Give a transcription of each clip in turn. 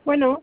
Bueno,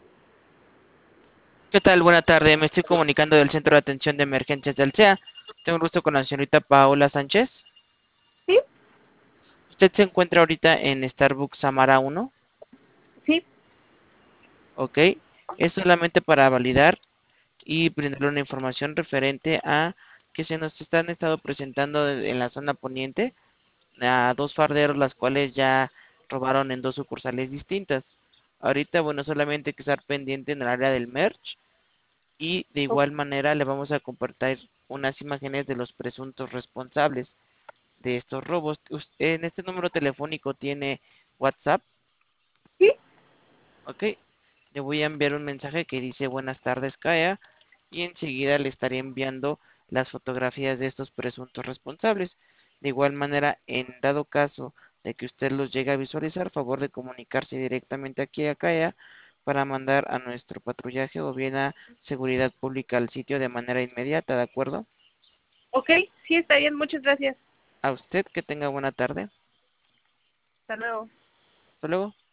¿Qué tal? Buena tarde. Me estoy comunicando del Centro de Atención de Emergencias del CEA. Tengo el gusto con la señorita Paola Sánchez. sí, Usted se encuentra ahorita en Starbucks Samara 1, sí, ¿ok? Es solamente para validar y brindarle una información referente a que se nos estado presentando en la zona poniente a dos farderos, las cuales ya robaron en dos sucursales distintas. Ahorita, bueno, solamente hay que estar pendiente en el área del merch y de o- igual manera le vamos a compartir unas imágenes de los presuntos responsables de estos robos. En este número telefónico tiene WhatsApp, sí, ¿ok? Le voy a enviar un mensaje que dice buenas tardes, Kaya, y enseguida le estaré enviando las fotografías de estos presuntos responsables. De igual manera, en dado caso de que usted los llegue a visualizar, favor de comunicarse directamente aquí a Kaya para mandar a nuestro patrullaje o bien a seguridad pública al sitio de manera inmediata, ¿de acuerdo? ok, sí, está bien, muchas gracias. A usted que tenga buena tarde. Hasta luego. Hasta luego.